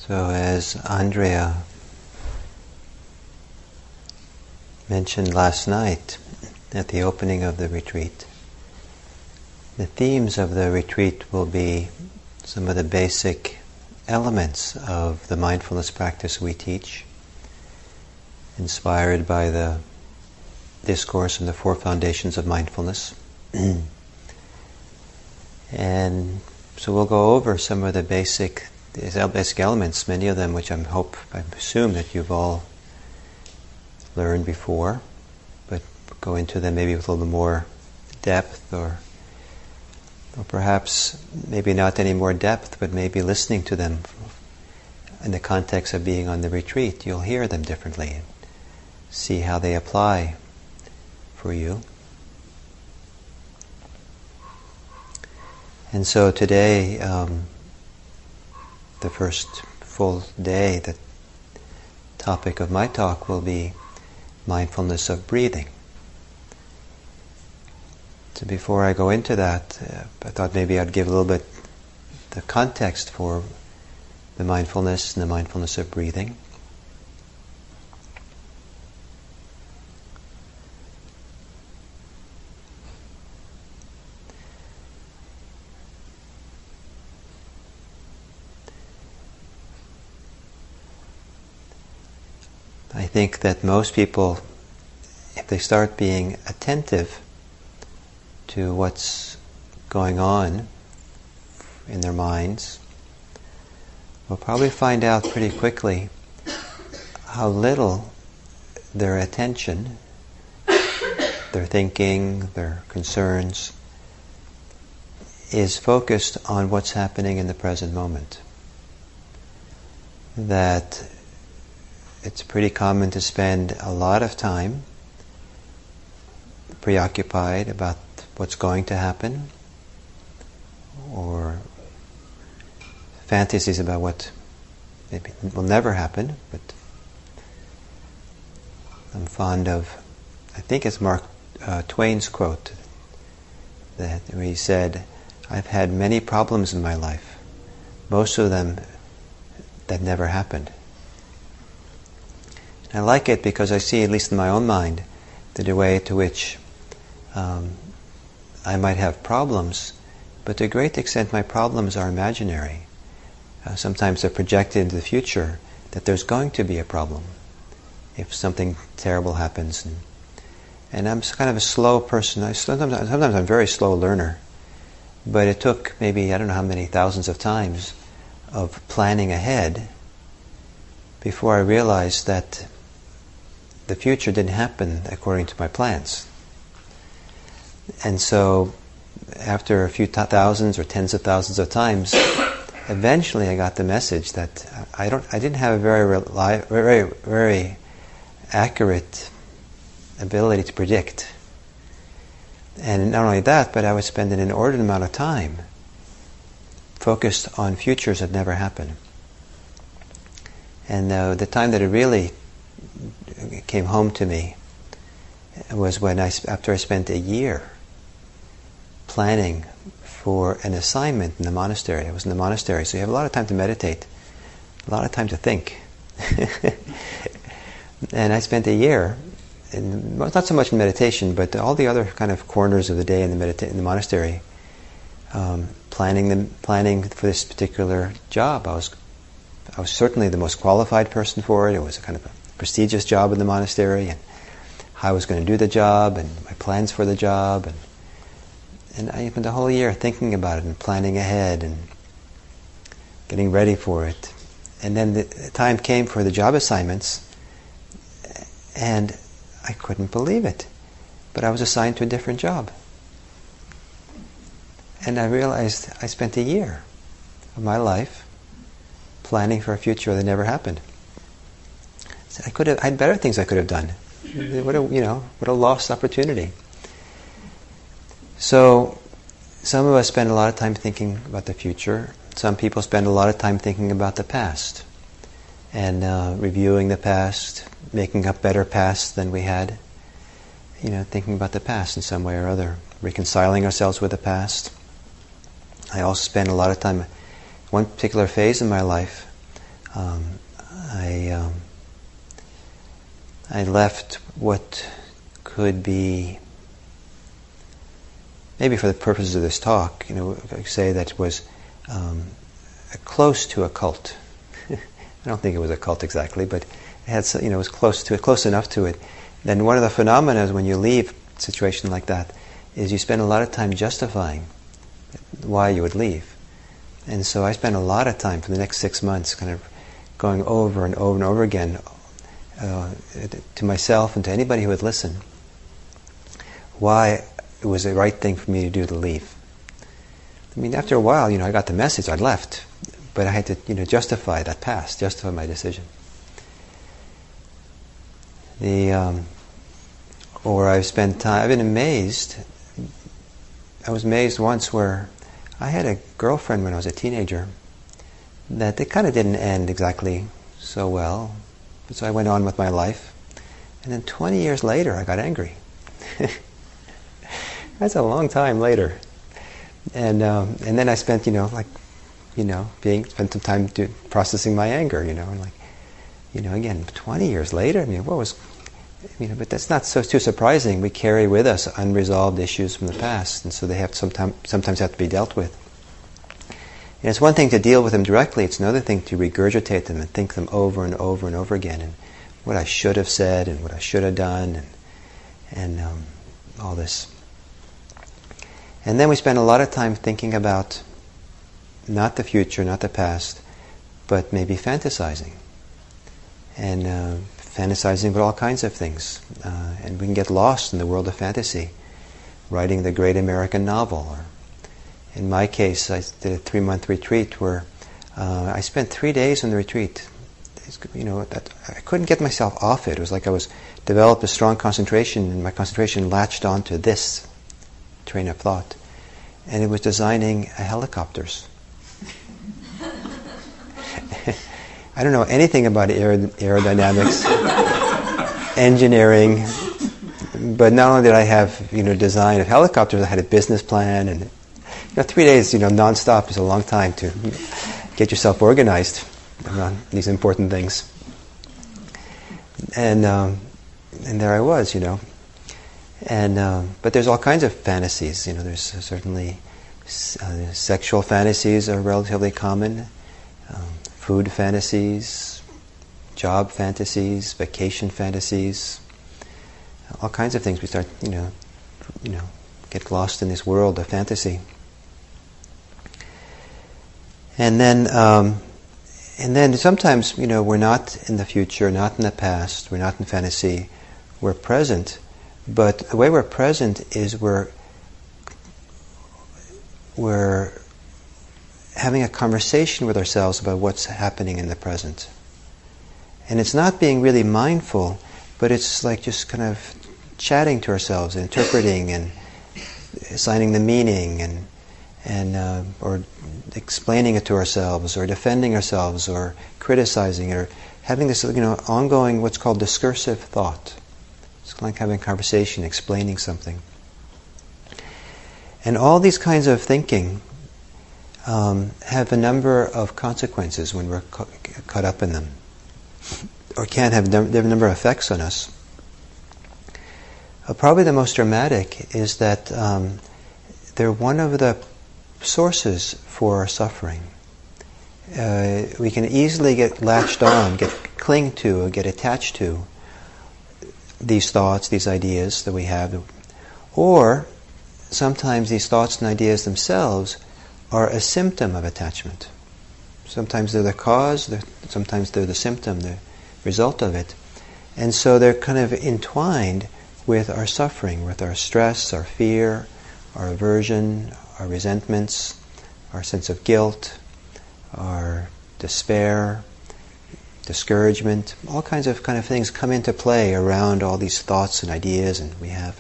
So as Andrea mentioned last night at the opening of the retreat, the themes of the retreat will be some of the basic elements of the mindfulness practice we teach, inspired by the discourse on the four foundations of mindfulness. And so we'll go over some of the basic elements, many of them which I assume that you've all learned before, but go into them maybe with a little more depth, or perhaps maybe not any more depth, but maybe listening to them in the context of being on the retreat, you'll hear them differently and see how they apply for you. And so today, the first full day, the topic of my talk will be mindfulness of breathing. So before I go into that, I thought maybe I'd give a little bit the context for the mindfulness and the mindfulness of breathing. I think that most people, if they start being attentive to what's going on in their minds, will probably find out pretty quickly how little their attention, their thinking, their concerns is focused on what's happening in the present moment. That it's pretty common to spend a lot of time preoccupied about what's going to happen, or fantasies about what maybe will never happen. But I'm fond of, I think it's Mark Twain's quote, that where he said, "I've had many problems in my life, most of them that never happened." I like it because I see, at least in my own mind, the way to which I might have problems, but to a great extent my problems are imaginary. Sometimes they're projected into the future, that there's going to be a problem if something terrible happens. And I'm kind of a slow person. Sometimes I'm a very slow learner, but it took maybe, I don't know how many thousands of times of planning ahead before I realized that the future didn't happen according to my plans. And so, after a few thousands or tens of thousands of times, eventually I got the message that I didn't have a very accurate ability to predict. And not only that, but I would spend an inordinate amount of time focused on futures that never happen. And the time that it really came home to me was when after I spent a year planning for an assignment in the monastery. I was in the monastery, so you have a lot of time to meditate, a lot of time to think. And I spent a year, not so much in meditation, but all the other kind of corners of the day in the monastery, planning for this particular job. I was certainly the most qualified person for it. It was a kind of a prestigious job in the monastery, and how I was going to do the job, and my plans for the job, and I spent the whole year thinking about it and planning ahead and getting ready for it. And then the time came for the job assignments, and I couldn't believe it, but I was assigned to a different job. And I realized I spent a year of my life planning for a future that never happened. So I had better things I could have done. What a lost opportunity. So, some of us spend a lot of time thinking about the future. Some people spend a lot of time thinking about the past and reviewing the past, making up better past than we had. Thinking about the past in some way or other, reconciling ourselves with the past. I also spend a lot of time, one particular phase in my life, I left what could be, maybe for the purposes of this talk, I say that was close to a cult. I don't think it was a cult exactly, but it had, it was close to it, close enough to it. Then one of the phenomena when you leave a situation like that is you spend a lot of time justifying why you would leave. And so I spent a lot of time for the next 6 months kind of going over and over and over again to myself and to anybody who would listen why it was the right thing for me to do to leave. I mean, after a while, I got the message, I left, but I had to, justify that past, justify my decision. Or I've spent time, I've been amazed. I was amazed once where I had a girlfriend when I was a teenager that it kind of didn't end exactly so well. So I went on with my life. And then 20 years later, I got angry. That's a long time later. And then I spent, spent some time processing my anger, and again, 20 years later, but that's not too surprising. We carry with us unresolved issues from the past, and so they have sometimes have to be dealt with. And it's one thing to deal with them directly, it's another thing to regurgitate them and think them over and over and over again, and what I should have said and what I should have done, and all this. And then we spend a lot of time thinking about not the future, not the past, but maybe fantasizing. And fantasizing about all kinds of things. And we can get lost in the world of fantasy, writing the great American novel. Or in my case, I did a 3-month retreat where I spent 3 days in the retreat. I couldn't get myself off it. It was like I developed a strong concentration, and my concentration latched onto this train of thought. And it was designing helicopters. I don't know anything about aerodynamics, engineering, but not only did I have design of helicopters, I had a business plan, and 3 days non-stop is a long time to get yourself organized around these important things. And there I was, but there's all kinds of fantasies. There's certainly sexual fantasies are relatively common. Food fantasies, job fantasies, vacation fantasies, all kinds of things. We start, get lost in this world of fantasy. And then sometimes, we're not in the future, not in the past, we're not in fantasy, we're present. But the way we're present is we're having a conversation with ourselves about what's happening in the present. And it's not being really mindful, but it's like just kind of chatting to ourselves, interpreting and assigning the meaning and or explaining it to ourselves, or defending ourselves, or criticizing it, or having this ongoing what's called discursive thought. It's like having a conversation, explaining something. And all these kinds of thinking have a number of consequences when we're caught up in them, or can have a number of effects on us. Probably the most dramatic is that they're one of the sources for our suffering. We can easily get latched on, cling to, or get attached to these thoughts, these ideas that we have, or sometimes these thoughts and ideas themselves are a symptom of attachment. Sometimes they're the cause, sometimes they're the symptom, the result of it. And so they're kind of entwined with our suffering, with our stress, our fear, our aversion, our resentments, our sense of guilt, our despair, discouragement. All kinds of things come into play around all these thoughts and ideas and we have.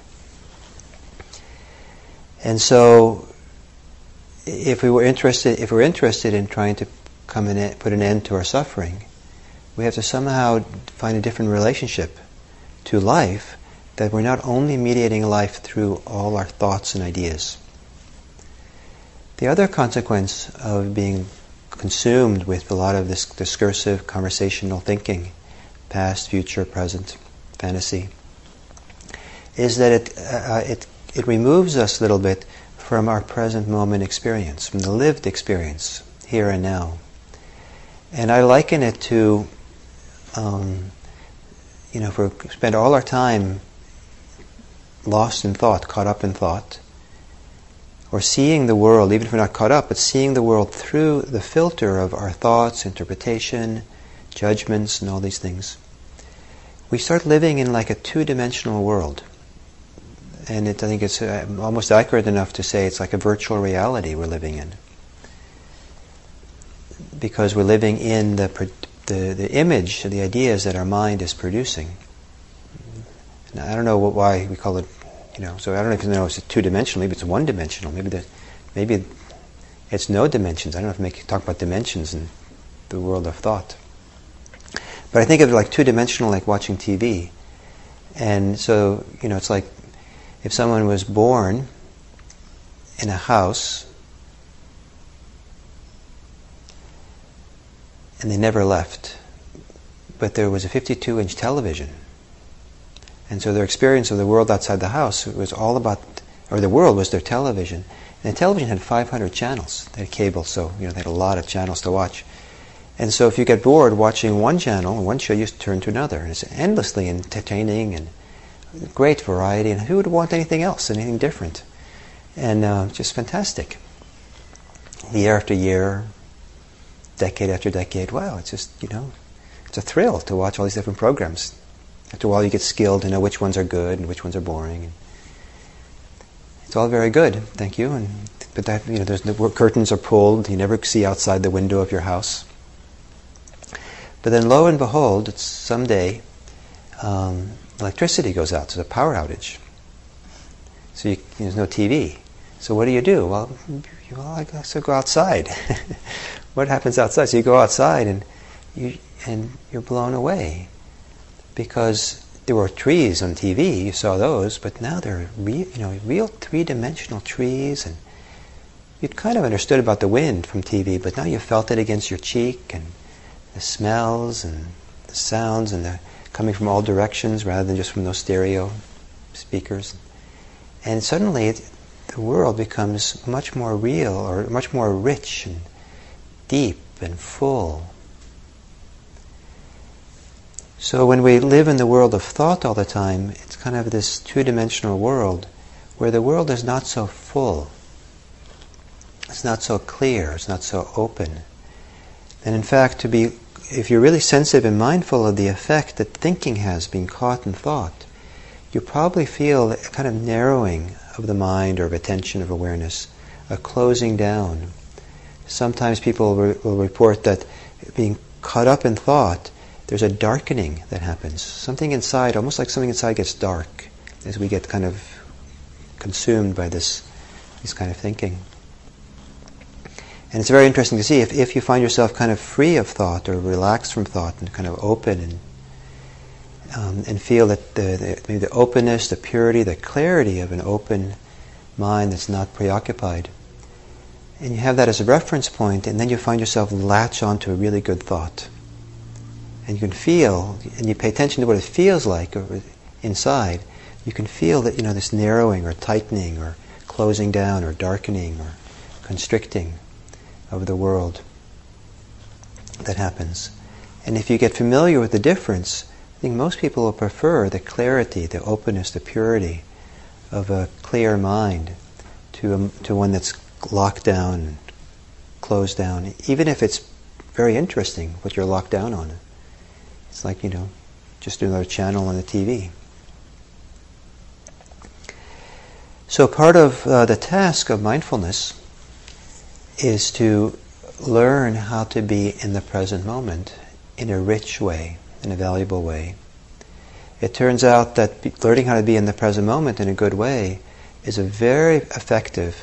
And so if we're interested in trying to put an end to our suffering, we have to somehow find a different relationship to life, that we're not only mediating life through all our thoughts and ideas. The other consequence of being consumed with a lot of this discursive, conversational thinking, past, future, present, fantasy, is that it removes us a little bit from our present moment experience, from the lived experience, here and now. And I liken it to, if we spend all our time lost in thought, caught up in thought, or seeing the world, even if we're not caught up, but seeing the world through the filter of our thoughts, interpretation, judgments, and all these things, we start living in like a two-dimensional world. And I think it's almost accurate enough to say it's like a virtual reality we're living in. Because we're living in the image, the ideas that our mind is producing. Now, I don't know why we call it, so I don't know if you know it's two-dimensional, maybe it's one-dimensional, maybe it's no dimensions. I don't know if you talk about dimensions in the world of thought. But I think of it like two-dimensional, like watching TV. And so, it's like if someone was born in a house and they never left, but there was a 52-inch television. And so their experience of the world outside the house was all about, or the world was their television. And the television had 500 channels. They had cable, so they had a lot of channels to watch. And so if you get bored watching one channel, one show, you turn to another. And it's endlessly entertaining and great variety. And who would want anything else, anything different? And just fantastic. Year after year, decade after decade, wow, it's just, it's a thrill to watch all these different programs. After a while you get skilled to know which ones are good and which ones are boring. It's all very good, thank you. But that, there's the curtains are pulled, you never see outside the window of your house. But then lo and behold, it's someday electricity goes out, there's a power outage. So there's no TV. So what do? Well, I guess I'll go outside. What happens outside? So you go outside and you're blown away. Because there were trees on TV, you saw those, but now they're real three-dimensional trees, and you'd kind of understood about the wind from TV, but now you felt it against your cheek, and the smells and the sounds, and they're coming from all directions rather than just from those stereo speakers. And suddenly the world becomes much more real, or much more rich and deep and full. So when we live in the world of thought all the time, it's kind of this two-dimensional world where the world is not so full. It's not so clear. It's not so open. And in fact, if you're really sensitive and mindful of the effect that thinking has being caught in thought, you probably feel a kind of narrowing of the mind or of attention, of awareness, a closing down. Sometimes people will report that being caught up in thought, there's a darkening that happens. Something inside, almost like something inside gets dark as we get kind of consumed by this kind of thinking. And it's very interesting to see if you find yourself kind of free of thought or relaxed from thought and kind of open and feel that maybe the openness, the purity, the clarity of an open mind that's not preoccupied. And you have that as a reference point, and then you find yourself latch onto a really good thought. And you can feel, and you pay attention to what it feels like inside, you can feel that, this narrowing or tightening or closing down or darkening or constricting of the world that happens. And if you get familiar with the difference, I think most people will prefer the clarity, the openness, the purity of a clear mind to one that's locked down and closed down, even if it's very interesting what you're locked down on. It's like, just another channel on the TV. So part of the task of mindfulness is to learn how to be in the present moment in a rich way, in a valuable way. It turns out that learning how to be in the present moment in a good way is a very effective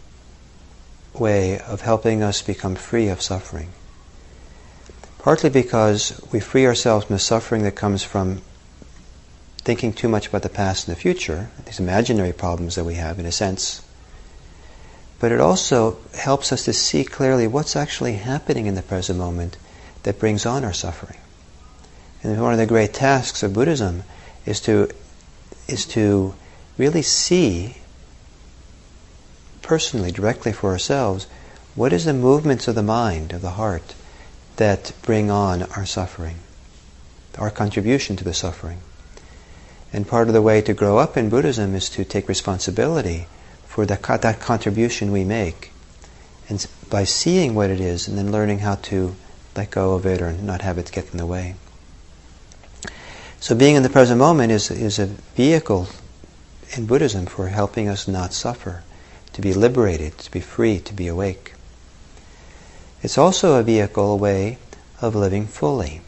way of helping us become free of suffering. Partly because we free ourselves from the suffering that comes from thinking too much about the past and the future, these imaginary problems that we have, in a sense. but it also helps us to see clearly what's actually happening in the present moment that brings on our suffering. And one of the great tasks of Buddhism is to really see personally, directly for ourselves, what is the movements of the mind, of the heart, that bring on our suffering, our contribution to the suffering. And part of the way to grow up in Buddhism is to take responsibility for that contribution we make. And by seeing what it is and then learning how to let go of it or not have it get in the way. So being in the present moment is a vehicle in Buddhism for helping us not suffer, to be liberated, to be free, to be awake. It's also a vehicle, a way of living fully.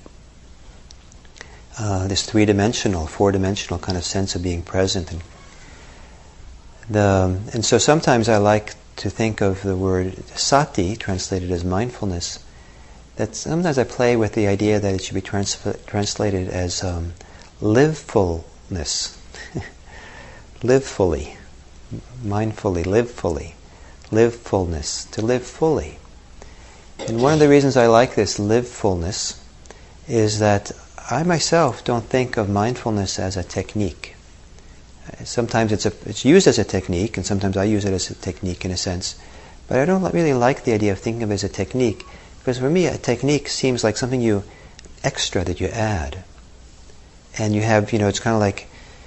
This three-dimensional, four-dimensional kind of sense of being present. And so sometimes I like to think of the word sati, translated as mindfulness, that sometimes I play with the idea that it should be translated as livefulness. Live fully. Mindfully, live fully. Livefulness, to live fully. And one of the reasons I like this livefulness is that I myself don't think of mindfulness as a technique. Sometimes it's used as a technique, and sometimes I use it as a technique in a sense. But I don't really like the idea of thinking of it as a technique, because for me a technique seems like something extra that you add. And you have, it's kind of like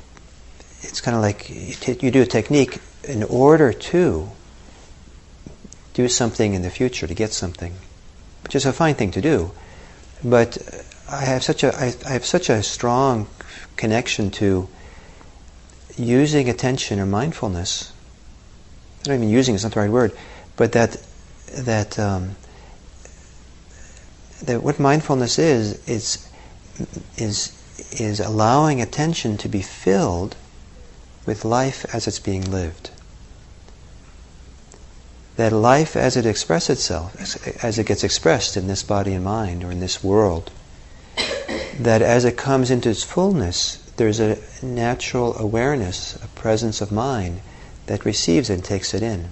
you do a technique in order to do something in the future, to get something, which is a fine thing to do. But I have such a strong connection to using attention or mindfulness. I don't even using is not the right word, but that what mindfulness is allowing attention to be filled with life as it's being lived. That life as it expresses itself, as it gets expressed in this body and mind or in this world, that as it comes into its fullness, there's a natural awareness, a presence of mind that receives it and takes it in.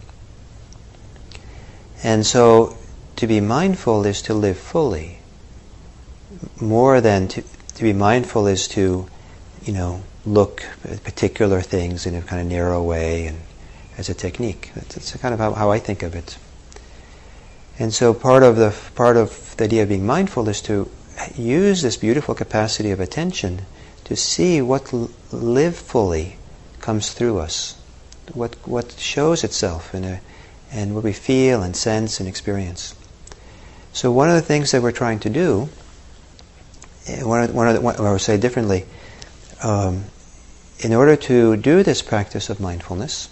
And so to be mindful is to live fully. More than to be mindful is to, look at particular things in a kind of narrow way and as a technique. That's kind of how I think of it. And so part of the idea of being mindful is to use this beautiful capacity of attention to see what live fully comes through us, what shows itself and what we feel and sense and experience. So one of the things that we're trying to do, or I would say differently, in order to do this practice of mindfulness,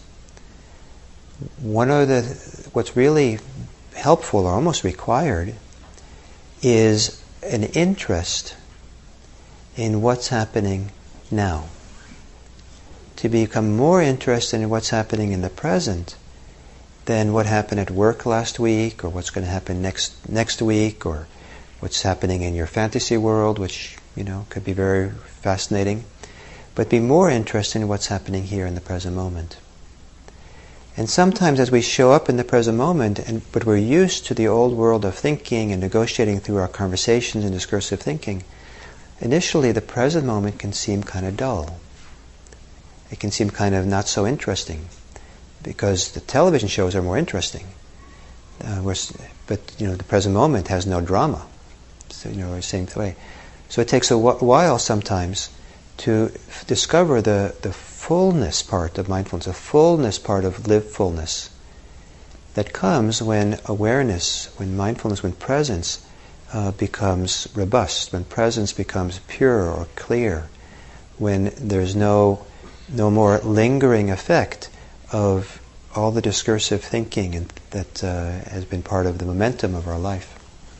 what's really helpful or almost required is an interest in what's happening now. To become more interested in what's happening in the present than what happened at work last week, or what's going to happen next week, or what's happening in your fantasy world, which could be very fascinating. But be more interested in what's happening here in the present moment. And sometimes as we show up in the present moment, but we're used to the old world of thinking and negotiating through our conversations and discursive thinking, initially the present moment can seem kind of dull. It can seem kind of not so interesting, because the television shows are more interesting. But the present moment has no drama. So the same way. So it takes a while sometimes to discover the fullness part of mindfulness, the fullness part of livefulness that comes when awareness, when mindfulness, when presence becomes robust, when presence becomes pure or clear, when there's no more lingering effect of all the discursive thinking that has been part of the momentum of our life.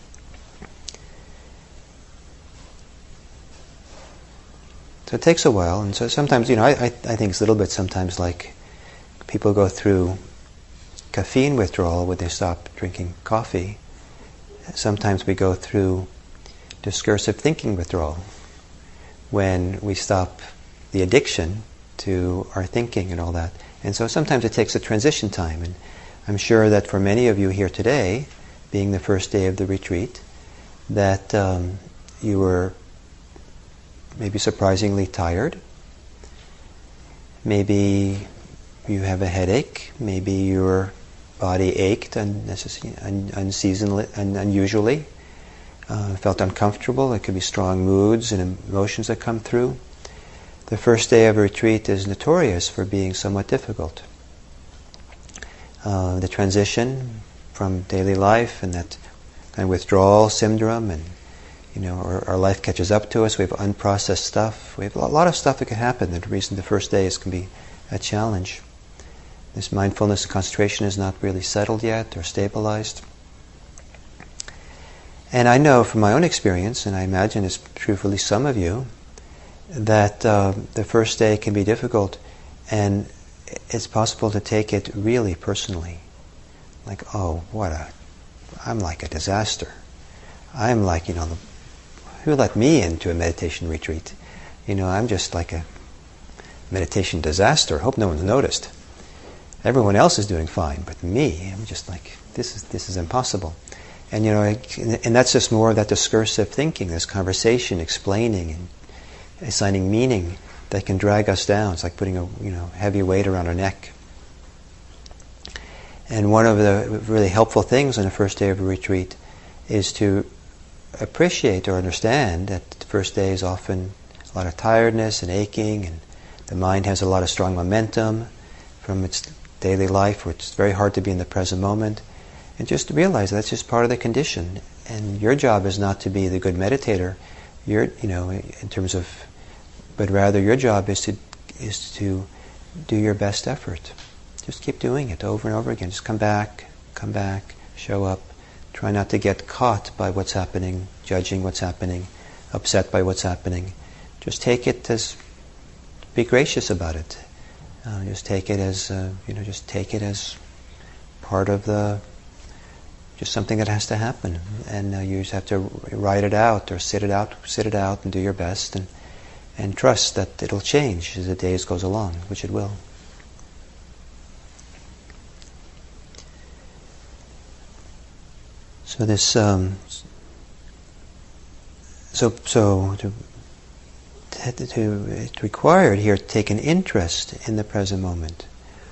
So it takes a while, and so sometimes, I think it's a little bit sometimes like people go through caffeine withdrawal when they stop drinking coffee. Sometimes we go through discursive thinking withdrawal when we stop the addiction to our thinking and all that. And so sometimes it takes a transition time, and I'm sure that for many of you here today, being the first day of the retreat, that you were maybe surprisingly tired. Maybe you have a headache. Maybe your body ached unusually, felt uncomfortable. It could be strong moods and emotions that come through. The first day of a retreat is notorious for being somewhat difficult. The transition from daily life and that kind of withdrawal syndrome, and our life catches up to us. We have unprocessed stuff. We have a lot of stuff that can happen. The reason the first day can be a challenge. This mindfulness and concentration is not really settled yet or stabilized. And I know from my own experience, and I imagine it's true for at least some of you, that the first day can be difficult, and it's possible to take it really personally. Like, oh, I'm like a disaster. I'm like, who let me into a meditation retreat? I'm just like a meditation disaster. Hope no one's noticed. Everyone else is doing fine, but me, I'm just like, this is impossible. And and that's just more of that discursive thinking, this conversation, explaining and assigning meaning that can drag us down. It's like putting a heavy weight around our neck. And one of the really helpful things on the first day of a retreat is to appreciate or understand that the first day is often a lot of tiredness and aching, and the mind has a lot of strong momentum from its daily life, where it's very hard to be in the present moment. And just to realize that's just part of the condition. And your job is not to be the good meditator, but rather your job is to do your best effort. Just keep doing it over and over again. Just come back, show up. Try not to get caught by what's happening, judging what's happening, upset by what's happening. Just take it as, be gracious about it. Just take it as, part of just something that has to happen. And you just have to write it out or sit it out and do your best, and trust that it'll change as the days goes along, which it will. So this, it's required here to take an interest in the present moment.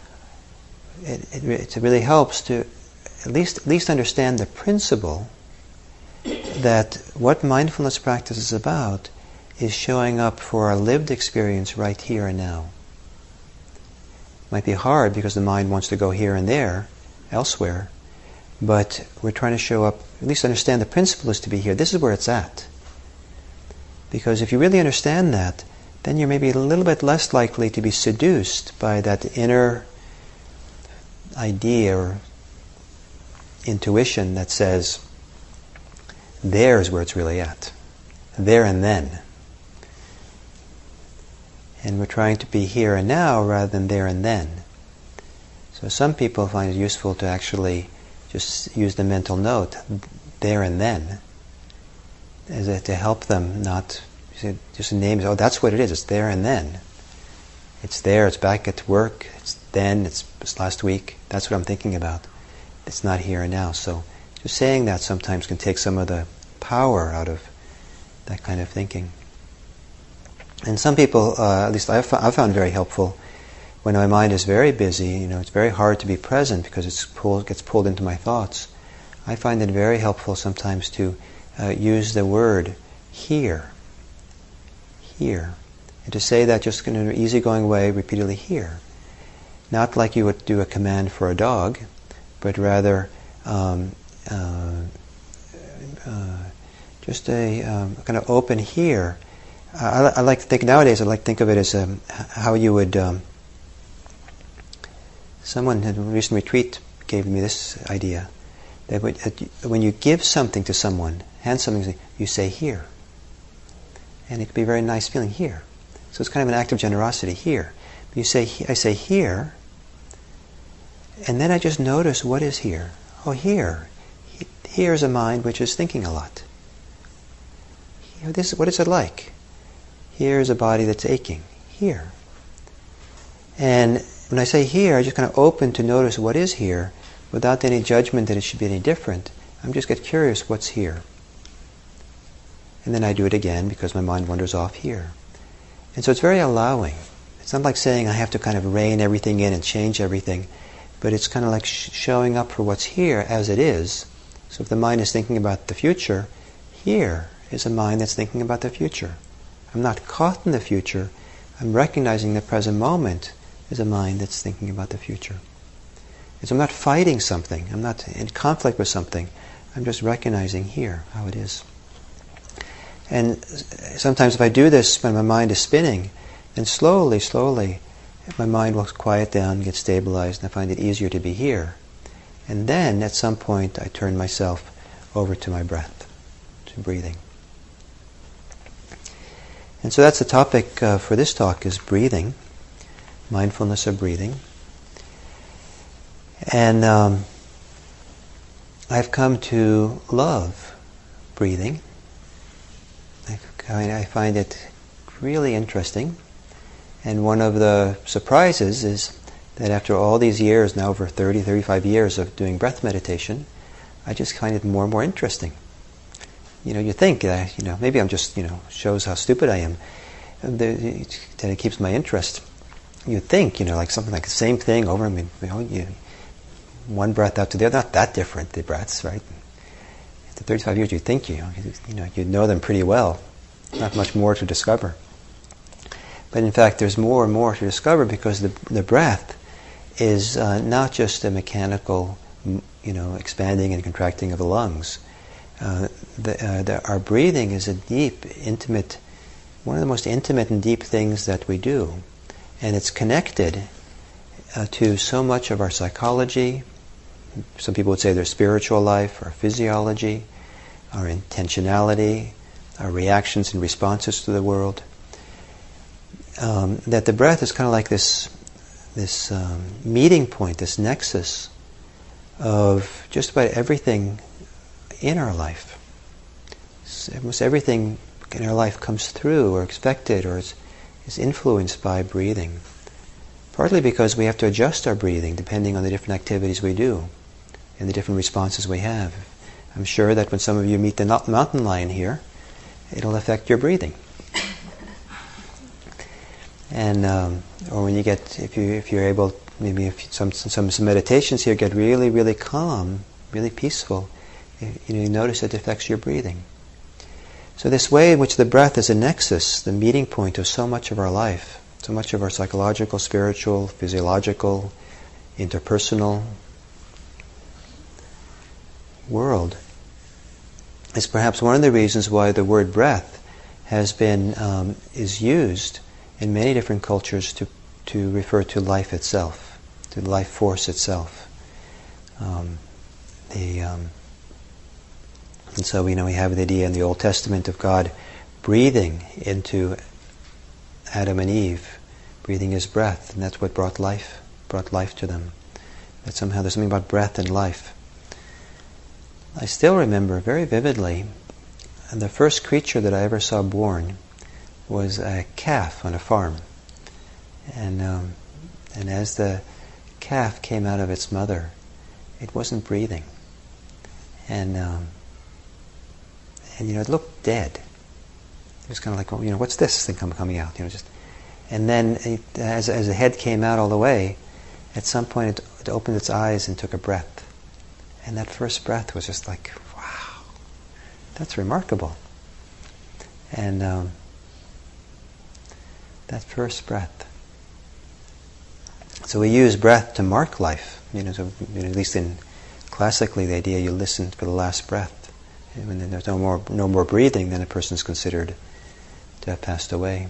It really helps to at least understand the principle that what mindfulness practice is about is showing up for our lived experience right here and now. It might be hard because the mind wants to go here and there, elsewhere, but we're trying to show up, at least understand the principle is to be here. This is where it's at. Because if you really understand that, then you're maybe a little bit less likely to be seduced by that inner idea or intuition that says, there's where it's really at. There and then. And we're trying to be here and now rather than there and then. So some people find it useful to actually just use the mental note, there and then, to help them not just name it, oh, that's what it is, it's there and then. It's there, it's back at work, it's then, it's last week, that's what I'm thinking about. It's not here and now. So just saying that sometimes can take some of the power out of that kind of thinking. And some people, at least I've found very helpful, when my mind is very busy, it's very hard to be present because it gets pulled into my thoughts. I find it very helpful sometimes to use the word here, and to say that just in an easygoing way, repeatedly here. Not like you would do a command for a dog, but rather just a kind of open here. I like to think nowadays. I like to think of it as how you would. Someone at a recent retreat gave me this idea that when you give something to someone, hand something, you say here, and it could be a very nice feeling here. So it's kind of an act of generosity here. I say here, and then I just notice what is here. Oh, here. Here is a mind which is thinking a lot. What is it like? Here is a body that's aching. Here. And when I say here, I just kind of open to notice what is here, without any judgment that it should be any different. I'm just get curious, what's here? And then I do it again because my mind wanders off here. And so it's very allowing. It's not like saying I have to kind of rein everything in and change everything, but it's kind of like showing up for what's here as it is. So if the mind is thinking about the future, here is a mind that's thinking about the future. I'm not caught in the future. I'm recognizing the present moment is a mind that's thinking about the future. And so I'm not fighting something. I'm not in conflict with something. I'm just recognizing here how it is. And sometimes if I do this when my mind is spinning, then slowly, my mind will quiet down, get stabilized, and I find it easier to be here. And then, at some point, I turn myself over to my breath, to breathing. And so that's the topic for this talk, is breathing, mindfulness of breathing. And I've come to love breathing. I find it really interesting. And one of the surprises is that after all these years, now over 30, 35 years of doing breath meditation, I just find it more and more interesting. You think, maybe I'm just, shows how stupid I am, that it keeps my interest. You think, like something like the same thing over, one breath out to the other, not that different, the breaths, right? After 35 years, you think, you know them pretty well. Not much more to discover. But in fact, there's more and more to discover because the breath is not just a mechanical, expanding and contracting of the lungs. Our breathing is a deep, intimate, one of the most intimate and deep things that we do. And it's connected to so much of our psychology. Some people would say their spiritual life, our physiology, our intentionality, our reactions and responses to the world. That the breath is kind of like this meeting point, this nexus of just about everything in our life. Almost everything in our life comes through or expected or is influenced by breathing. Partly because we have to adjust our breathing depending on the different activities we do and the different responses we have. I'm sure that when some of you meet the mountain lion here, it'll affect your breathing. And or when you get, if you're able, maybe if some meditations here get really, really calm, really peaceful, you notice it affects your breathing. So this way in which the breath is a nexus, the meeting point of so much of our life, so much of our psychological, spiritual, physiological, interpersonal world, is perhaps one of the reasons why the word breath has been is used in many different cultures to refer to life itself, to the life force itself. And so we have the idea in the Old Testament of God breathing into Adam and Eve, breathing His breath, and that's what brought life to them. That somehow there's something about breath and life. I still remember very vividly the first creature that I ever saw born was a calf on a farm, and as the calf came out of its mother, it wasn't breathing, and it looked dead. It was kind of like, what's this thing coming out? And then as the head came out all the way, at some point it opened its eyes and took a breath, and that first breath was just like, wow, that's remarkable, and that first breath. So we use breath to mark life. At least in classically, the idea you listen for the last breath. And when there's no more breathing, then a person is considered to have passed away.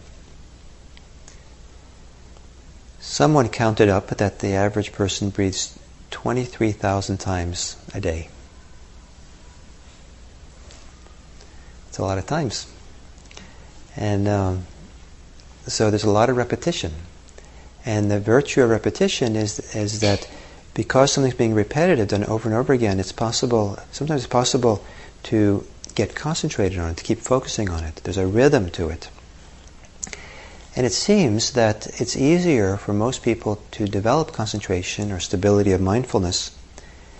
Someone counted up that the average person breathes 23,000 times a day. It's a lot of times. And so there's a lot of repetition. And the virtue of repetition is that because something's being repetitive, done over and over again, sometimes it's possible to get concentrated on it, to keep focusing on it. There's a rhythm to it. And it seems that it's easier for most people to develop concentration or stability of mindfulness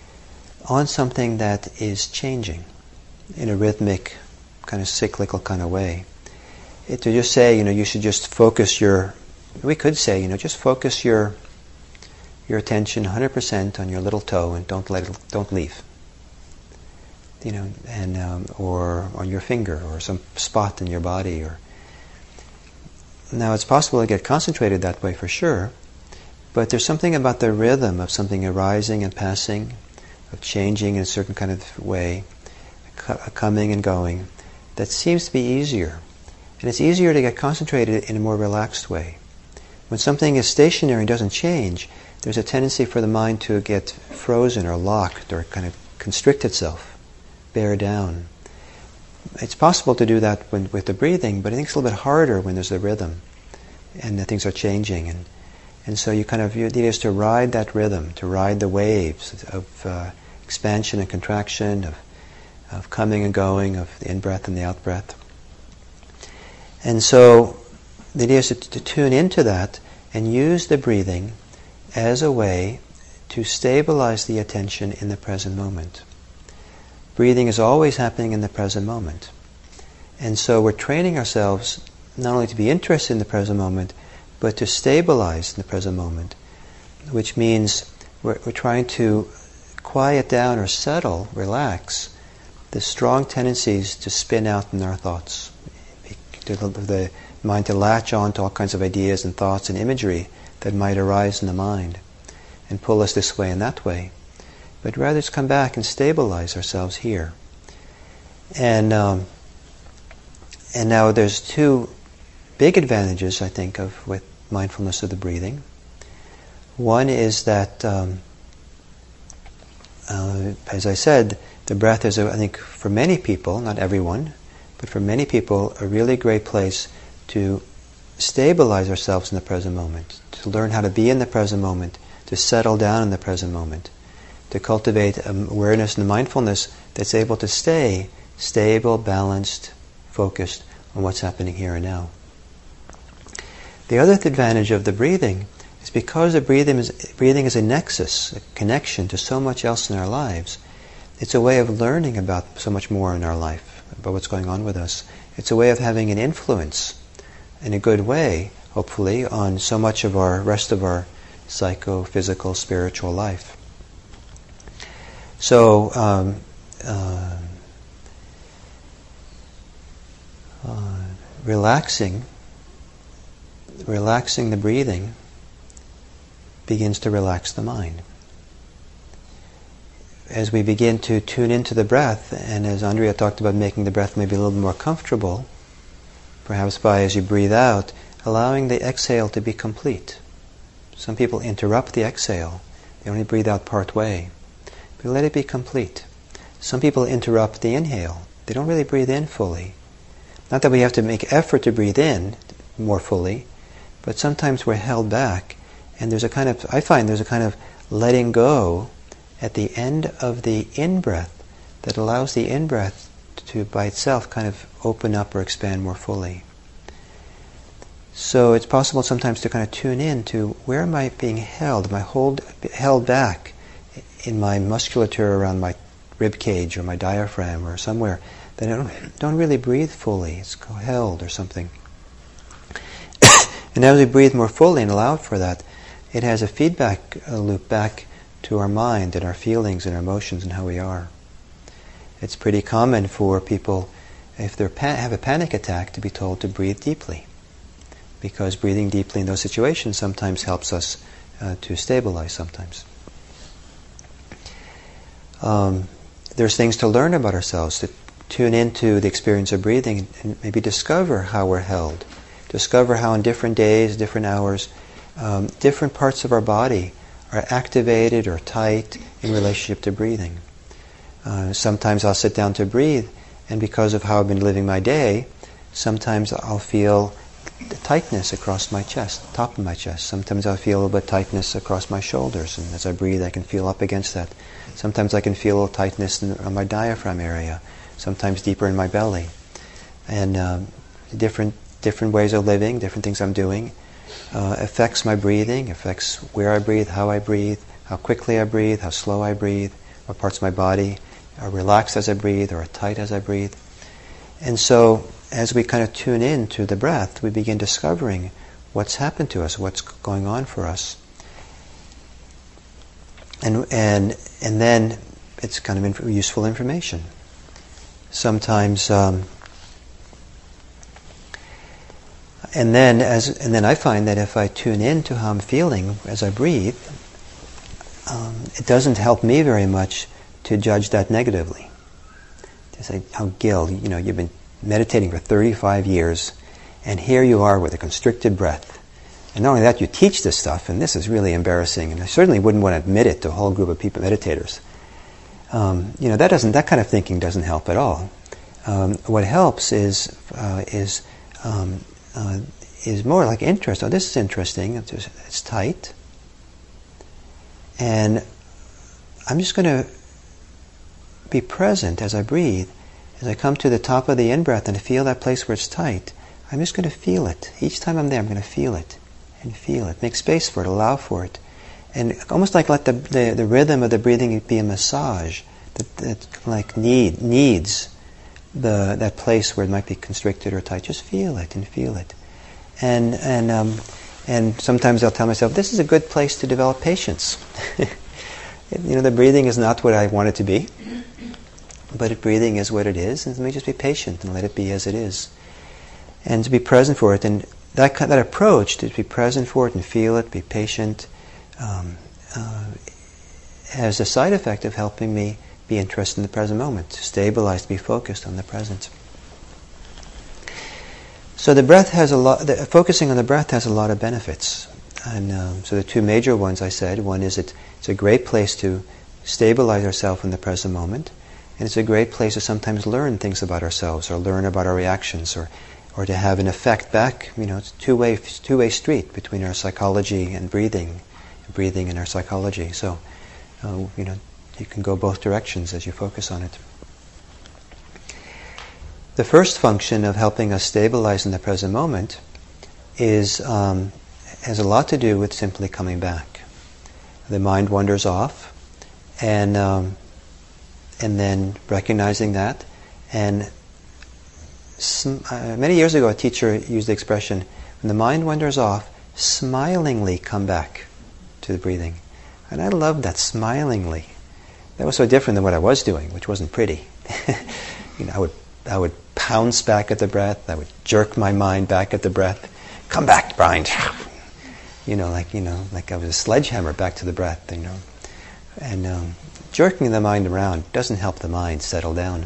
on something that is changing in a rhythmic, kind of cyclical kind of way. To just say, you should just focus we could say, just focus your attention 100% on your little toe and don't leave. Or on your finger or some spot in your body. Now it's possible to get concentrated that way for sure, but there's something about the rhythm of something arising and passing, of changing in a certain kind of way, coming and going, that seems to be easier. And it's easier to get concentrated in a more relaxed way. When something is stationary and doesn't change, there's a tendency for the mind to get frozen or locked or kind of constrict itself, bear down. It's possible to do that with the breathing, but I think it's a little bit harder when there's a rhythm and things are changing. And so the idea is to ride that rhythm, to ride the waves of expansion and contraction, of coming and going, of the in-breath and the out-breath. And so the idea is to tune into that and use the breathing as a way to stabilize the attention in the present moment. Breathing is always happening in the present moment. And so we're training ourselves not only to be interested in the present moment, but to stabilize in the present moment, which means we're trying to quiet down or settle, relax, the strong tendencies to spin out in our thoughts, the mind to latch on to all kinds of ideas and thoughts and imagery that might arise in the mind and pull us this way and that way, but rather just come back and stabilize ourselves here. And now there's two big advantages, I think, with mindfulness of the breathing. One is that, as I said, the breath is, I think, for many people, not everyone, but for many people, a really great place to stabilize ourselves in the present moment, to learn how to be in the present moment, to settle down in the present moment, to cultivate awareness and mindfulness that's able to stay stable, balanced, focused on what's happening here and now. The other advantage of the breathing is because the breathing is a nexus, a connection to so much else in our lives. It's a way of learning about so much more in our life, about what's going on with us. It's a way of having an influence in a good way, hopefully, on so much of our rest of our psycho-physical, spiritual life. So, relaxing the breathing begins to relax the mind. As we begin to tune into the breath, and as Andrea talked about making the breath maybe a little more comfortable, perhaps by, as you breathe out, allowing the exhale to be complete. Some people interrupt the exhale. They only breathe out part way. But let it be complete. Some people interrupt the inhale. They don't really breathe in fully. Not that we have to make effort to breathe in more fully, but sometimes we're held back, and I find there's a kind of letting go at the end of the in-breath that allows the in-breath to, by itself, kind of open up or expand more fully. So it's possible sometimes to kind of tune in to where am I being held? Am I held back in my musculature around my rib cage or my diaphragm or somewhere that I don't really breathe fully? It's held or something. And as we breathe more fully and allow for that, it has a feedback loop back to our mind and our feelings and our emotions and how we are. It's pretty common for people, if they have a panic attack, to be told to breathe deeply, because breathing deeply in those situations sometimes helps us to stabilize sometimes. There's things to learn about ourselves, to tune into the experience of breathing and maybe discover how we're held. Discover how in different days, different hours, different parts of our body are activated or tight in relationship to breathing. Sometimes I'll sit down to breathe, and because of how I've been living my day, sometimes I'll feel the tightness across my chest, top of my chest. Sometimes I'll feel a little bit of tightness across my shoulders, and as I breathe I can feel up against that. Sometimes I can feel a little tightness on my diaphragm area, sometimes deeper in my belly. And different ways of living, different things I'm doing, affects my breathing, affects where I breathe, how quickly I breathe, how slow I breathe, what parts of my body are relaxed as I breathe or are tight as I breathe. And so as we kind of tune in to the breath, we begin discovering what's happened to us, what's going on for us. And then it's kind of useful information. Sometimes, and then I find that if I tune in to how I'm feeling as I breathe, it doesn't help me very much to judge that negatively. To say, "Oh, Gil, you've been meditating for 35 years, and here you are with a constricted breath. And not only that, you teach this stuff, and this is really embarrassing, and I certainly wouldn't want to admit it to a whole group of people, meditators." That kind of thinking doesn't help at all. What helps is more like interest. Oh, this is interesting. It's tight, and I'm just going to be present as I breathe. As I come to the top of the in-breath and feel that place where it's tight, I'm just going to feel it. Each time I'm there, I'm going to feel it and feel it. Make space for it, allow for it. And almost like let the rhythm of the breathing be a massage that like needs that place where it might be constricted or tight. Just feel it and feel it. And sometimes I'll tell myself, this is a good place to develop patience. The breathing is not what I want it to be. But breathing is what it is, and let me just be patient and let it be as it is. And to be present for it. And that approach, to be present for it and feel it, be patient, has a side effect of helping me be interested in the present moment, to stabilize, to be focused on the present. So the breath has focusing on the breath has a lot of benefits. And so the two major ones I said, one is it's a great place to stabilize ourselves in the present moment. And it's a great place to sometimes learn things about ourselves or learn about our reactions or to have an effect back. It's a two-way street between our psychology and breathing and our psychology. So, you can go both directions as you focus on it. The first function of helping us stabilize in the present moment has a lot to do with simply coming back. The mind wanders off, and then recognizing that. And many years ago, a teacher used the expression, when the mind wanders off, smilingly come back to the breathing. And I loved that, smilingly. That was so different than what I was doing, which wasn't pretty. I would pounce back at the breath. I would jerk my mind back at the breath. Come back, mind. Like I was a sledgehammer back to the breath. And jerking the mind around doesn't help the mind settle down.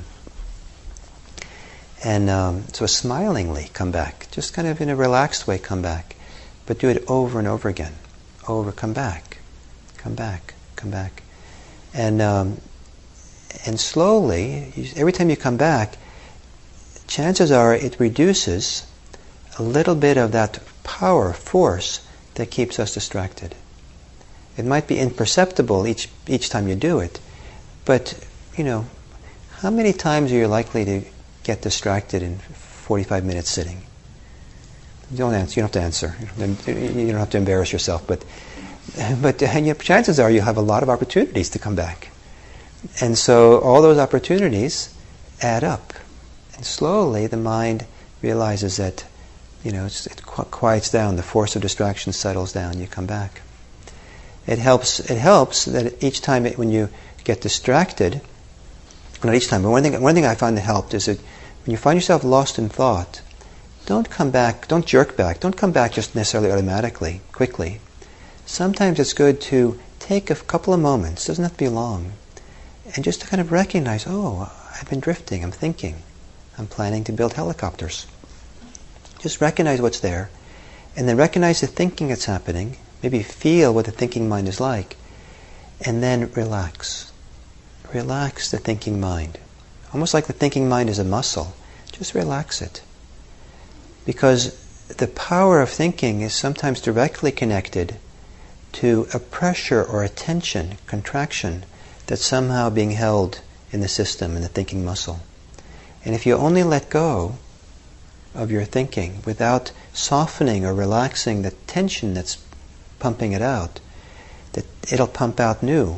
And so smilingly come back. Just kind of in a relaxed way come back. But do it over and over again. Come back. Come back. Come back. And slowly, every time you come back, chances are it reduces a little bit of that force that keeps us distracted. It might be imperceptible each time you do it, but how many times are you likely to get distracted in 45 minutes sitting? Don't answer. You don't have to answer. You don't have to embarrass yourself. But chances are you have a lot of opportunities to come back, and so all those opportunities add up, and slowly the mind realizes that it quiets down. The force of distraction settles down. You come back. It helps that each time when you get distracted, not each time, but one thing I find that helped is that when you find yourself lost in thought, don't come back, don't jerk back, don't come back just necessarily automatically, quickly. Sometimes it's good to take a couple of moments, doesn't have to be long, and just to kind of recognize, I've been drifting, I'm thinking, I'm planning to build helicopters. Just recognize what's there, and then recognize the thinking that's happening, maybe feel what the thinking mind is like, and then relax. Relax the thinking mind. Almost like the thinking mind is a muscle. Just relax it. Because the power of thinking is sometimes directly connected to a pressure or a tension, contraction, that's somehow being held in the system, in the thinking muscle. And if you only let go of your thinking without softening or relaxing the tension that's pumping it out, that it'll pump out new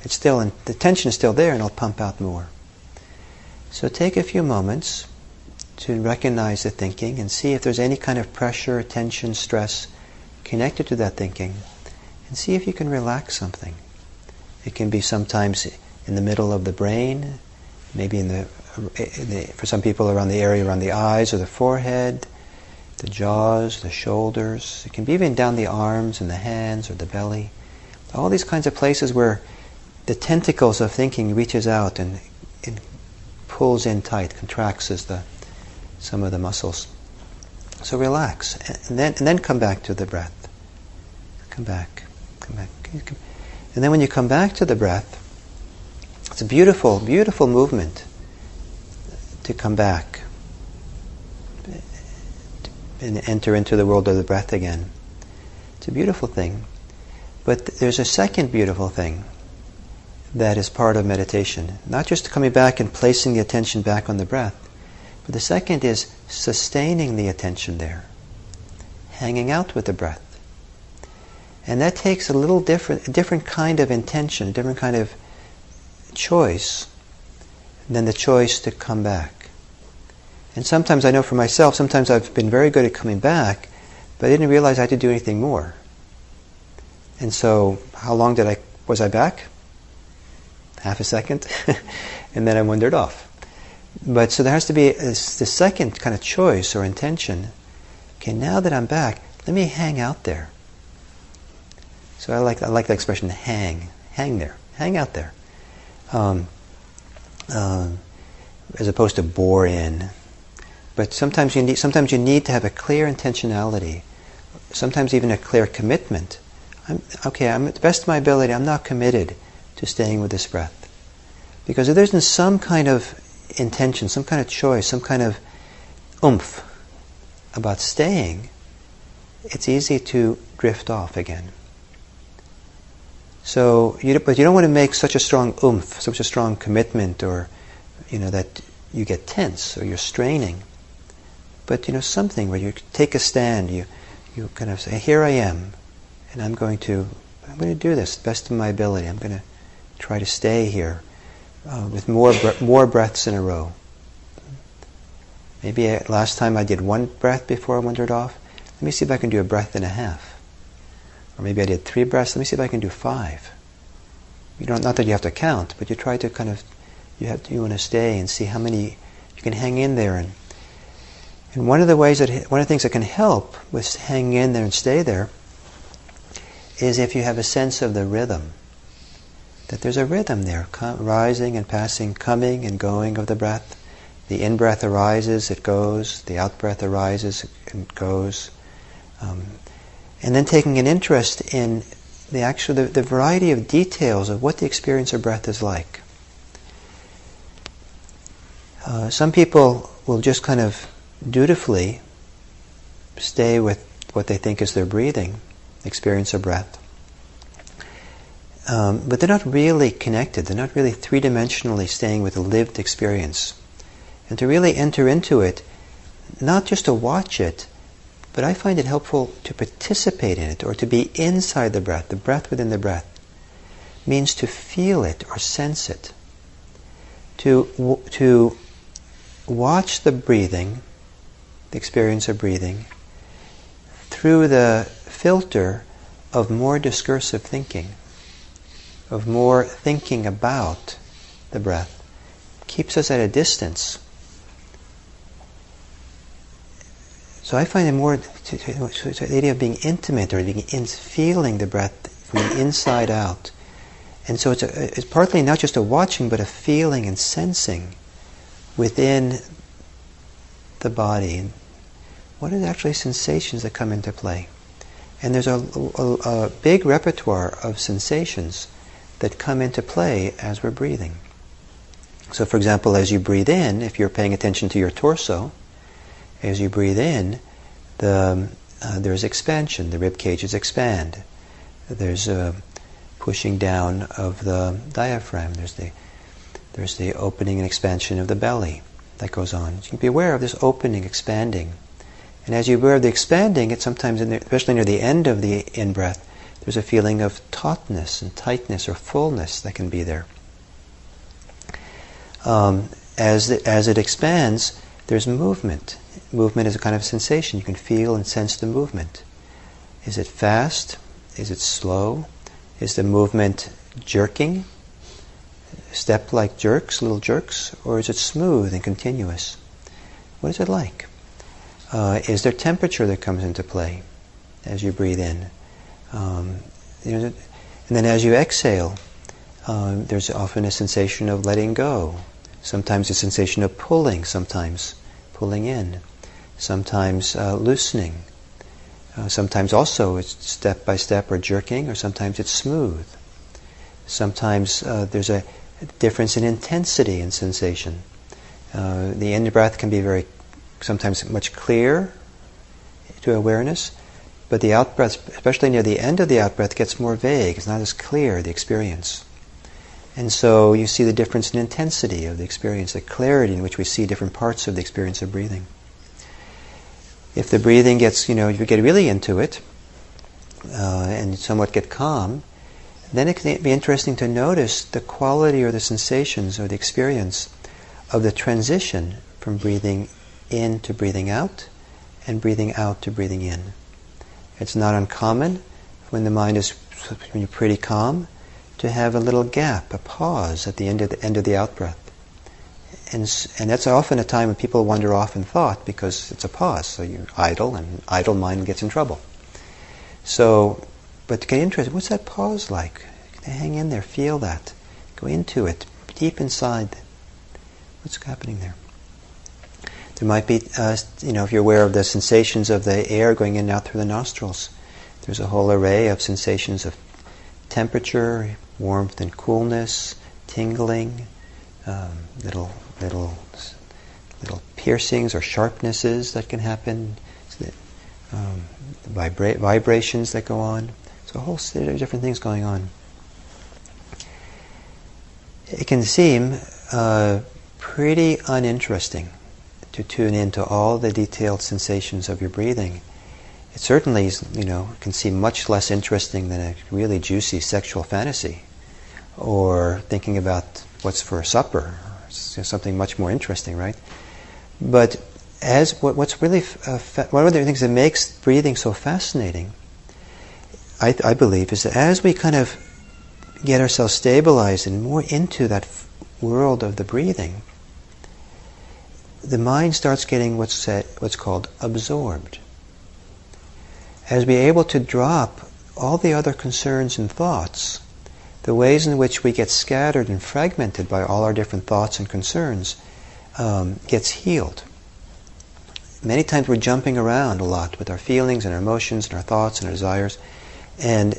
It's still, the tension is still there, and it'll pump out more. So take a few moments to recognize the thinking and see if there's any kind of pressure, tension, stress connected to that thinking, and see if you can relax something. It can be sometimes in the middle of the brain, maybe for some people around the area around the eyes or the forehead, the jaws, the shoulders. It can be even down the arms and the hands or the belly. All these kinds of places where the tentacles of thinking reaches out and pulls in tight, contracts some of the muscles. So relax, and then come back to the breath. Come back. And then when you come back to the breath, it's a beautiful, beautiful movement to come back and enter into the world of the breath again. It's a beautiful thing. But there's a second beautiful thing that is part of meditation. Not just coming back and placing the attention back on the breath, but the second is sustaining the attention there, hanging out with the breath. And that takes a different kind of intention, a different kind of choice than the choice to come back. And sometimes I know for myself, sometimes I've been very good at coming back, but I didn't realize I had to do anything more. And so, how long was I back? Half a second, and then I wandered off. But so there has to be the second kind of choice or intention. Okay, now that I'm back, let me hang out there. So I like the expression hang there, hang out there, as opposed to bore in. But sometimes you need to have a clear intentionality, sometimes even a clear commitment. I'm at the best of my ability, I'm not committed to staying with this breath. Because if there isn't some kind of intention, some kind of choice, some kind of oomph about staying, it's easy to drift off again. So, but you don't want to make such a strong oomph, such a strong commitment, or that you get tense or you're straining. But something where you take a stand, you kind of say, here I am, and I'm going to do this best of my ability. I'm going to try to stay here with more breaths in a row. Maybe last time I did one breath before I wandered off. Let me see if I can do a breath and a half. Or maybe I did 3 breaths. Let me see if I can do 5. Not that you have to count, but you try to kind of, you want to stay and see how many you can hang in there. And one of the things that can help with hanging in there and stay there is if you have a sense of the rhythm. That there's a rhythm there, rising and passing, coming and going of the breath. The in-breath arises, it goes. The out-breath arises, it goes. And then taking an interest in the variety of details of what the experience of breath is like. Some people will just kind of dutifully stay with what they think is their breathing, experience of breath. But they're not really connected. They're not really three-dimensionally staying with a lived experience. And to really enter into it, not just to watch it, but I find it helpful to participate in it, or to be inside the breath within the breath, means to feel it or sense it. To watch the breathing, the experience of breathing, through the filter of more discursive thinking, of more thinking about the breath, keeps us at a distance. So I find it more the idea of being intimate, or feeling the breath from the inside out. And so it's partly not just a watching, but a feeling and sensing within the body. And what are actually sensations that come into play? And there's a big repertoire of sensations that come into play as we're breathing. So for example, as you breathe in, if you're paying attention to your torso, as you breathe in, there's expansion, the rib cages expand. There's a pushing down of the diaphragm. There's the opening and expansion of the belly that goes on. You can be aware of this opening, expanding. And as you're aware of the expanding, it sometimes, especially near the end of the in-breath, there's a feeling of tautness and tightness or fullness that can be there. As it expands, there's movement. Movement is a kind of sensation. You can feel and sense the movement. Is it fast? Is it slow? Is the movement jerking? Step-like jerks, little jerks? Or is it smooth and continuous? What is it like? Is there temperature that comes into play as you breathe in? And then as you exhale, there's often a sensation of letting go. Sometimes a sensation of pulling, sometimes pulling in. Sometimes loosening. Sometimes also it's step by step or jerking, or sometimes it's smooth. Sometimes there's a difference in intensity and sensation. The in-breath can be sometimes much clearer to awareness, but the out-breath, especially near the end of the out-breath, gets more vague. It's not as clear, the experience. And so you see the difference in intensity of the experience, the clarity in which we see different parts of the experience of breathing. If the breathing gets, you get really into it, and somewhat get calm, then it can be interesting to notice the quality or the sensations or the experience of the transition from breathing in to breathing out, and breathing out to breathing in. It's not uncommon when the mind is pretty calm to have a little gap, a pause at the end of the out-breath. And that's often a time when people wander off in thought because it's a pause. So you idle, and idle mind gets in trouble. So, but to get interested, what's that pause like? Hang in there, feel that. Go into it, deep inside. What's happening there? There might be, if you're aware of the sensations of the air going in and out through the nostrils, there's a whole array of sensations of temperature, warmth and coolness, tingling, little piercings or sharpnesses that can happen, vibrations that go on. So a whole set of different things going on. It can seem pretty uninteresting to tune into all the detailed sensations of your breathing. It certainly is, can seem much less interesting than a really juicy sexual fantasy, or thinking about what's for supper, something much more interesting, right? But what's really one of the things that makes breathing so fascinating, I believe, is that as we kind of get ourselves stabilized and more into that world of the breathing, the mind starts getting what's called absorbed. As we're able to drop all the other concerns and thoughts, the ways in which we get scattered and fragmented by all our different thoughts and concerns gets healed. Many times we're jumping around a lot with our feelings and our emotions and our thoughts and our desires, and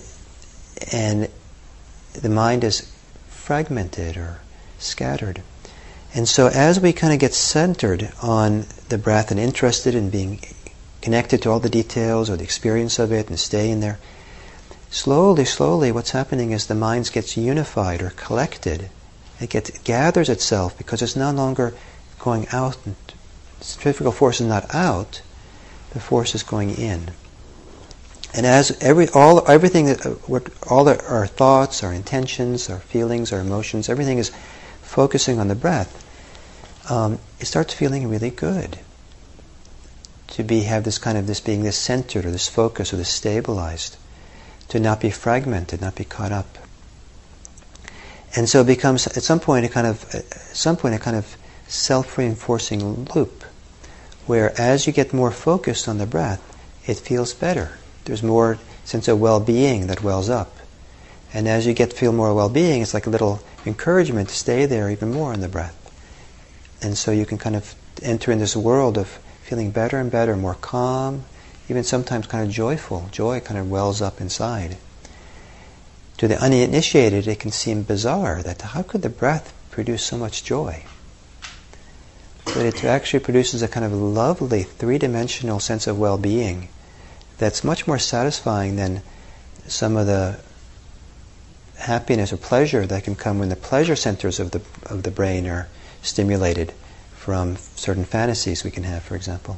the mind is fragmented or scattered. And so as we kind of get centered on the breath and interested in being connected to all the details or the experience of it and staying there, slowly what's happening is the mind gets unified or collected. It gathers itself because it's no longer going out. And centrifugal force is not out, the force is going in. And as everything our thoughts, our intentions, our feelings, our emotions, everything is focusing on the breath, it starts feeling really good to have this being this centered or this focus or this stabilized, to not be fragmented, not be caught up. And so it becomes at some point a kind of self-reinforcing loop, where as you get more focused on the breath, it feels better. There's more sense of well-being that wells up. And as you feel more well-being, it's like a little encouragement to stay there even more in the breath. And so you can kind of enter in this world of feeling better and better, more calm, even sometimes kind of joyful. Joy kind of wells up inside. To the uninitiated, it can seem bizarre that how could the breath produce so much joy? But it actually produces a kind of lovely three-dimensional sense of well-being that's much more satisfying than some of the happiness or pleasure that can come when the pleasure centers of the brain are stimulated from certain fantasies we can have, for example.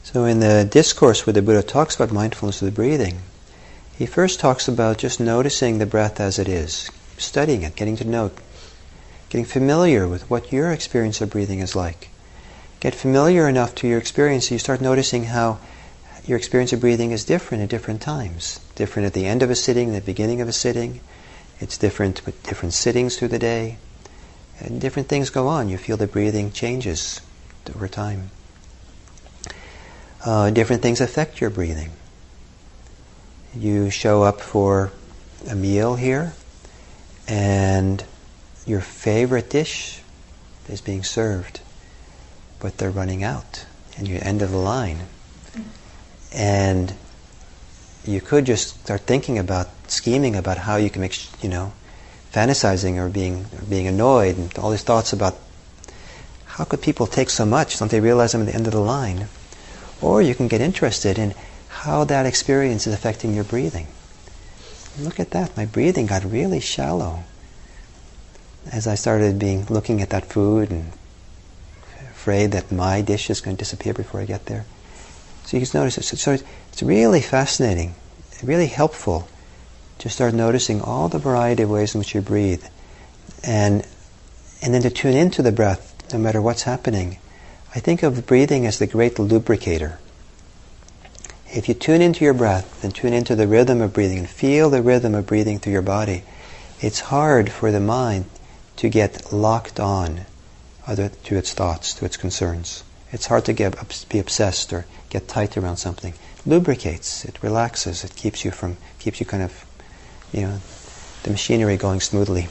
So in the discourse where the Buddha talks about mindfulness of the breathing, he first talks about just noticing the breath as it is, studying it, getting to know, getting familiar with what your experience of breathing is like. Get familiar enough to your experience so you start noticing how your experience of breathing is different at different times. Different at the end of a sitting, the beginning of a sitting. It's different with different sittings through the day. And different things go on. You feel the breathing changes over time. Different things affect your breathing. You show up for a meal here, and your favorite dish is being served, but they're running out, and you're end of the line. And you could just start thinking about, scheming about how you can make, fantasizing or being annoyed, and all these thoughts about how could people take so much? Don't they realize I'm at the end of the line? Or you can get interested in how that experience is affecting your breathing. Look at that, my breathing got really shallow as I started looking at that food and afraid that my dish is going to disappear before I get there. So you just notice it. So it's really fascinating, really helpful to start noticing all the variety of ways in which you breathe, and then to tune into the breath no matter what's happening. I think of breathing as the great lubricator. If you tune into your breath and tune into the rhythm of breathing and feel the rhythm of breathing through your body, it's hard for the mind to get locked on to its thoughts, to its concerns. It's hard to be obsessed or get tight around something. It lubricates, it relaxes, it keeps you kind of, the machinery going smoothly.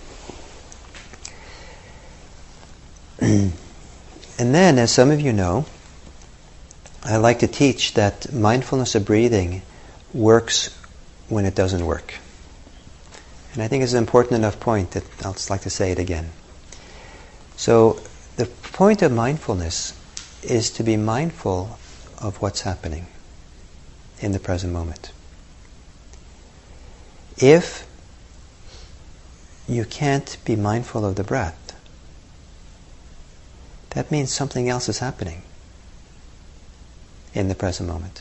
And then, as some of you know, I like to teach that mindfulness of breathing works when it doesn't work. And I think it's an important enough point that I'll just like to say it again. So the point of mindfulness is to be mindful of what's happening in the present moment. If you can't be mindful of the breath, that means something else is happening in the present moment.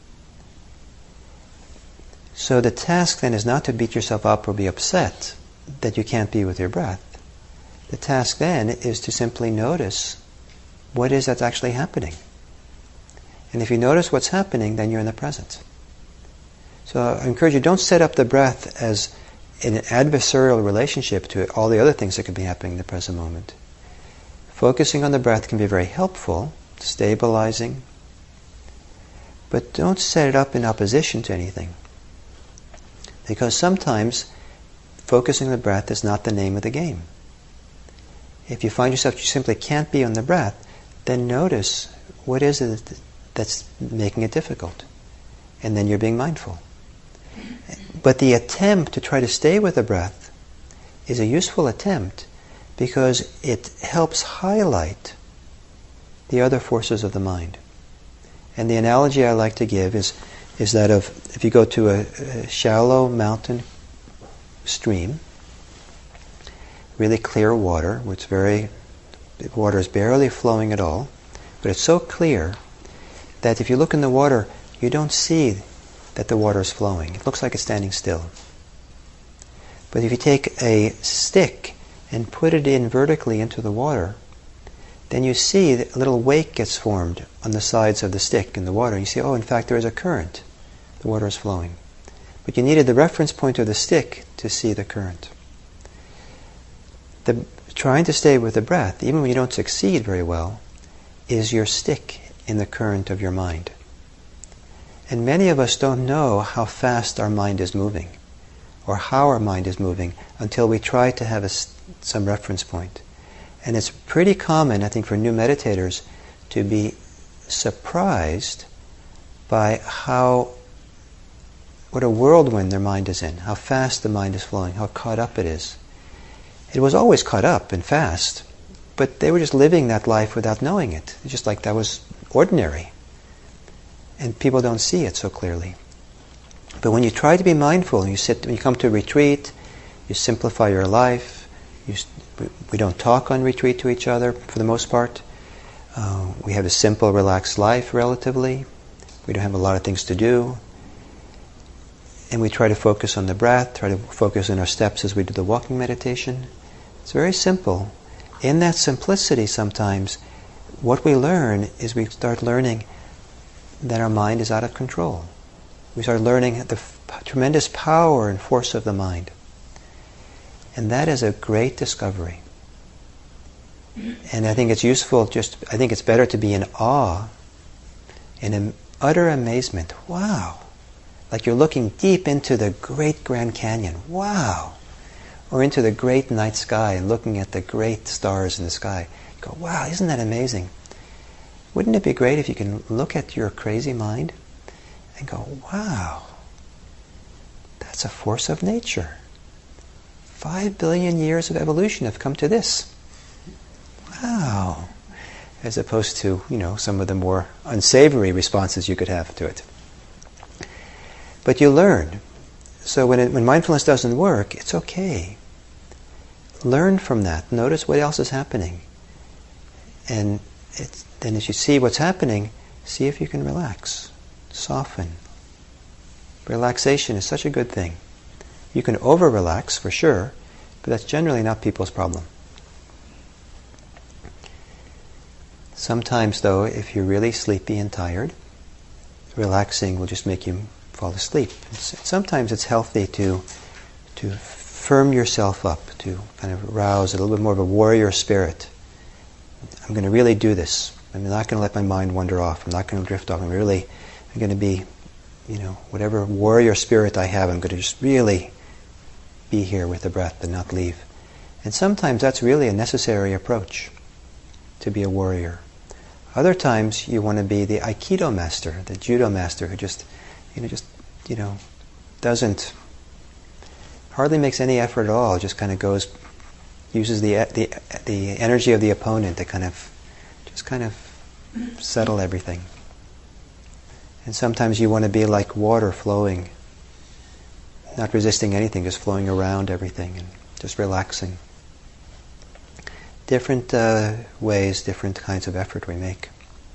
So the task then is not to beat yourself up or be upset that you can't be with your breath. The task then is to simply notice what is that's actually happening. And if you notice what's happening, then you're in the present. So I encourage you, don't set up the breath as an adversarial relationship to all the other things that could be happening in the present moment. Focusing on the breath can be very helpful, stabilizing, but don't set it up in opposition to anything. Because sometimes focusing on the breath is not the name of the game. If you find yourself you simply can't be on the breath, then notice what is it that's making it difficult. And then you're being mindful. But the attempt to try to stay with the breath is a useful attempt because it helps highlight the other forces of the mind. And the analogy I like to give is that of if you go to a shallow mountain stream, really clear water, the water is barely flowing at all, but it's so clear that if you look in the water, you don't see that the water is flowing. It looks like it's standing still. But if you take a stick and put it in vertically into the water, then you see that a little wake gets formed on the sides of the stick in the water. You see, oh, in fact, there is a current. The water is flowing. But you needed the reference point of the stick to see the current. Trying to stay with the breath, even when you don't succeed very well, is your stick in the current of your mind. And many of us don't know how fast our mind is moving or how our mind is moving until we try to have some reference point. And it's pretty common, I think, for new meditators to be surprised by what a whirlwind their mind is in, how fast the mind is flowing, how caught up it is. It was always caught up and fast, but they were just living that life without knowing it. It's just like that was ordinary. And people don't see it so clearly. But when you try to be mindful, when you come to a retreat, you simplify your life, we don't talk on retreat to each other for the most part. We have a simple, relaxed life, relatively. We don't have a lot of things to do. And we try to focus on the breath, try to focus on our steps as we do the walking meditation. It's very simple. In that simplicity, sometimes, what we learn is we start learning that our mind is out of control. We start learning the tremendous power and force of the mind. And that is a great discovery. And I think it's useful, I think it's better to be in awe, in utter amazement. Wow! Like you're looking deep into the great Grand Canyon. Wow! Or into the great night sky and looking at the great stars in the sky. You go, wow, isn't that amazing? Wouldn't it be great if you can look at your crazy mind and go, wow, that's a force of nature. 5 billion years of evolution have come to this. Wow. As opposed to, some of the more unsavory responses you could have to it. But you learn. So when mindfulness doesn't work, it's okay. Learn from that. Notice what else is happening. And then as you see what's happening, see if you can relax. Soften. Relaxation is such a good thing. You can over-relax, for sure, but that's generally not people's problem. Sometimes, though, if you're really sleepy and tired, relaxing will just make you fall asleep. Sometimes it's healthy to firm yourself up, to kind of arouse a little bit more of a warrior spirit. I'm going to really do this. I'm not going to let my mind wander off. I'm not going to drift off. I'm going to be, whatever warrior spirit I have, I'm going to just really be here with the breath and not leave. And sometimes that's really a necessary approach, to be a warrior. Other times you want to be the Aikido master, the judo master who just doesn't, hardly makes any effort at all, just kind of uses the energy of the opponent to kind of settle everything. And sometimes you want to be like water flowing, not resisting anything, just flowing around everything and just relaxing. Different ways, different kinds of effort we make.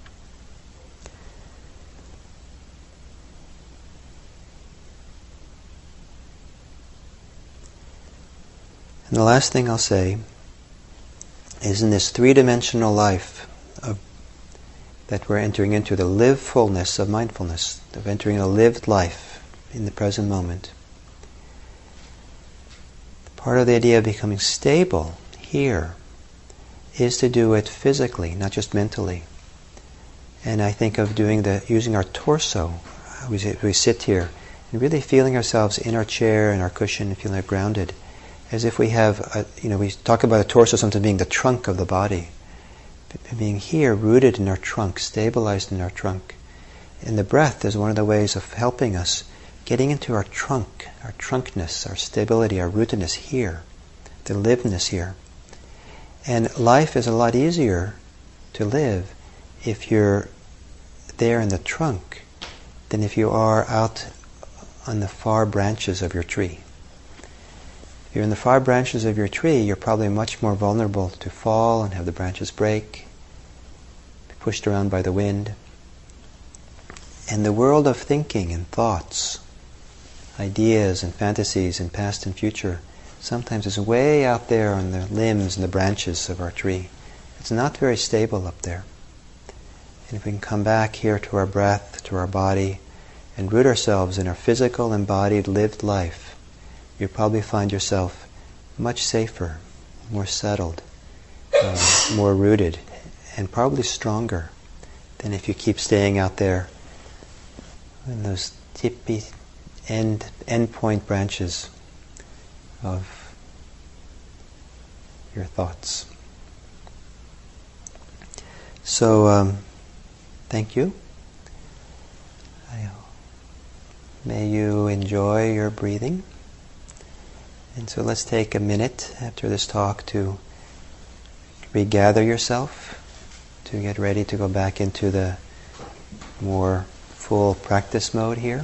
And the last thing I'll say is, in this three-dimensional life that we're entering into, the livefulness of mindfulness, of entering a lived life in the present moment, part of the idea of becoming stable here is to do it physically, not just mentally. And I think of using our torso. We sit here and really feeling ourselves in our chair and our cushion, and feeling grounded, as if we have, we talk about a torso sometimes being the trunk of the body. But being here, rooted in our trunk, stabilized in our trunk. And the breath is one of the ways of helping us getting into our trunk, our trunkness, our stability, our rootedness here, the liveness here. And life is a lot easier to live if you're there in the trunk than if you are out on the far branches of your tree. If you're in the far branches of your tree, you're probably much more vulnerable to fall and have the branches break, be pushed around by the wind. And the world of thinking and thoughts, ideas and fantasies and past and future, sometimes is way out there on the limbs and the branches of our tree. It's not very stable up there. And if we can come back here to our breath, to our body, and root ourselves in our physical, embodied, lived life, you'll probably find yourself much safer, more settled, more rooted, and probably stronger than if you keep staying out there in those tippy end point branches of your thoughts. So, thank you. May you enjoy your breathing. And so let's take a minute after this talk to regather yourself, to get ready to go back into the more full practice mode here.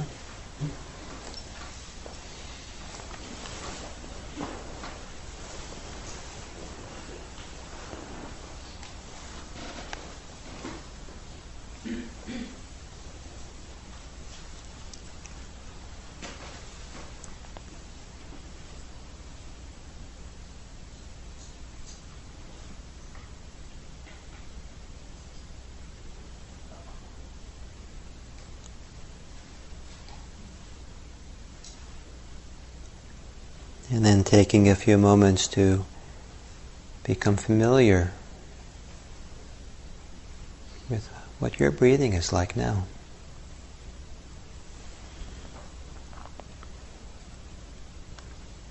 And then taking a few moments to become familiar with what your breathing is like now.